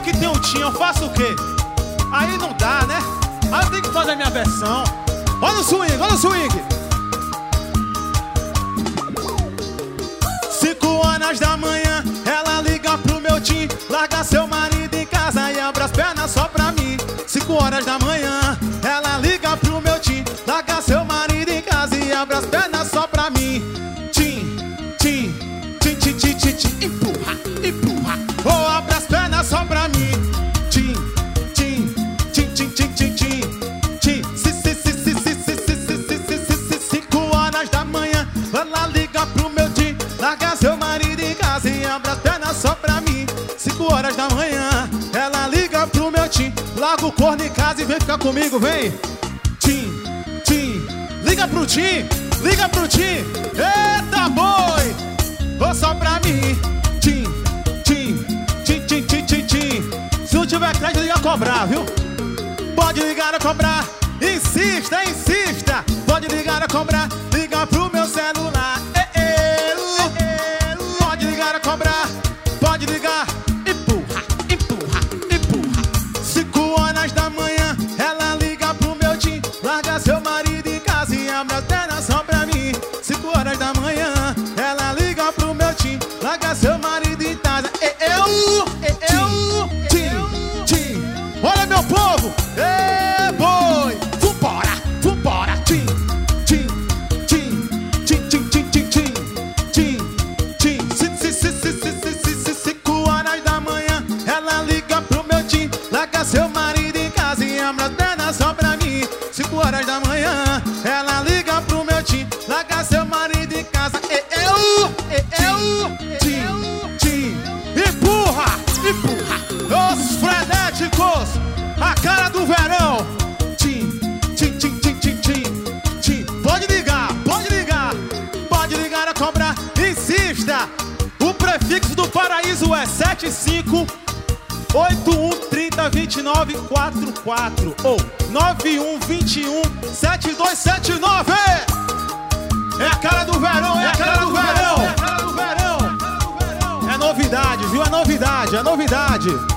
que tem um tim, eu faço o quê? Aí não dá, né? Aí eu tenho que fazer a minha versão. Olha o swing, olha o swing. 5 horas da manhã, ela liga pro meu tim. Larga seu marido em casa e abre as pernas só pra mim. 5 horas da manhã, ela liga pro meu tim. Larga seu marido em casa e abre as pernas só pra mim. Tim, tim, tim, tim, tim, tim, tim. Empurra, empurra. Oh, abre as pernas só pra mim. Tim, tim, tim, tim, tim, tim, tim. Tim, 5 horas da manhã, ela liga pro meu tim. Larga seu marido em casa e abre as pernas só pra mim. 5 horas da manhã, ela liga pro meu tim. Larga o corno em casa e vem ficar comigo, vem. Tim, tim, liga pro tim, liga pro tim. Eita boi, ou só pra mim. Tim, tim, tim, tim, tim, tim, tim. Se não tiver crédito, liga a cobrar, viu? Pode ligar a cobrar, insista, insista. Pode ligar a cobrar, liga pro meu celular. Pode ligar a cobrar, pode ligar. Empurra, empurra, empurra. 5 horas da manhã, ela liga pro meu tim. Larga seu marido em casa e abre as pernas só pra mim. 5 horas da manhã, ela liga pro meu tim. Larga seu marido em casa. Tim, tim. Olha meu povo, boi. Vambora, vambora. Tim, tim, tim, tim, tim, tim, tim, tim. Tim, tim. 5 horas da manhã, ela liga pro meu tim. Larga seu marido em casa e abre as pernas só pra mim. 5 horas da manhã, ela liga pro meu tim. Larga seu marido em casa. Tim, tim. Empurra, empurra. Os frenéticos, a cara do verão. Tim, tim, tim, tim, tim, tim, tim. Pode ligar, pode ligar. Pode ligar a cobrar, insista. O prefixo do paraíso é 7581302944 ou 91217279. É a cara do verão, é a cara do verão. É a cara do verão. É novidade, viu? É novidade, é novidade.